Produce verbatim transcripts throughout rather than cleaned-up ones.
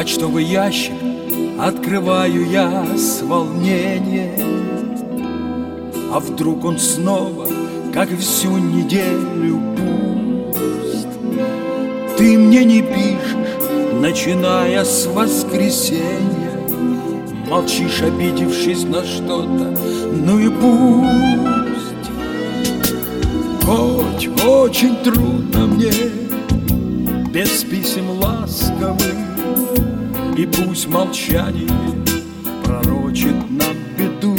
Почтовый ящик открываю я с волнением. А вдруг он снова, как и всю неделю, пуст? Ты мне не пишешь, начиная с воскресенья. Молчишь, обидевшись на что-то, ну и пусть. Хоть очень трудно мне без писем ласковых, и пусть молчание пророчит нам беду.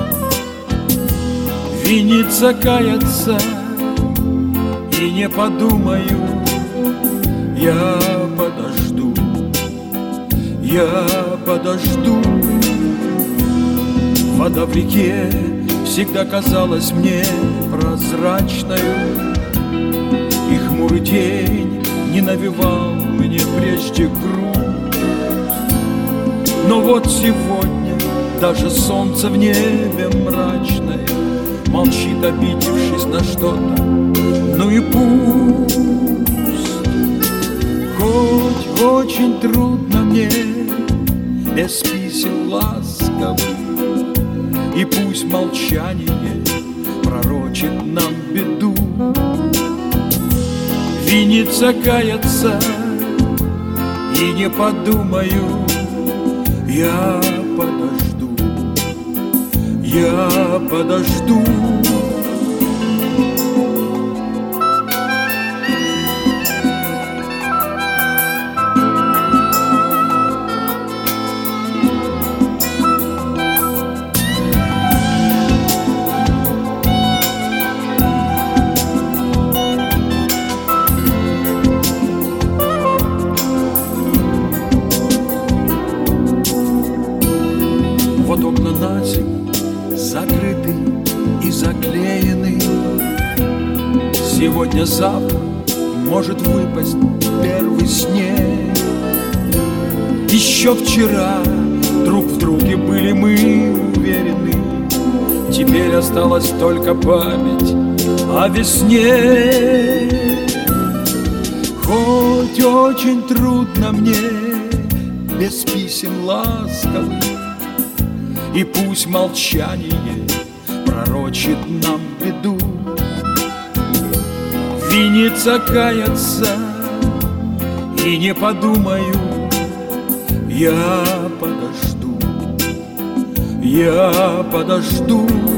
Виниться, каяться и не подумаю, я подожду, я подожду. Вода в реке всегда казалась мне прозрачною, и хмурый день не навевал мне прежде грусть. Но вот сегодня даже солнце в небе мрачное молчит, обидевшись на что-то, ну и пусть. Хоть очень трудно мне без писем ласковых, и пусть молчание пророчит нам беду. Виниться, каяться и не подумаю, я подожду, я подожду. Вот окна на зиму закрыты и заклеены. Сегодня-завтра может выпасть первый снег. Еще вчера друг в друге были мы уверены. Теперь осталась только память о весне. Хоть очень трудно мне без писем ласковых, и пусть молчание пророчит нам беду. Виниться, каяться и не подумаю, я подожду, я подожду.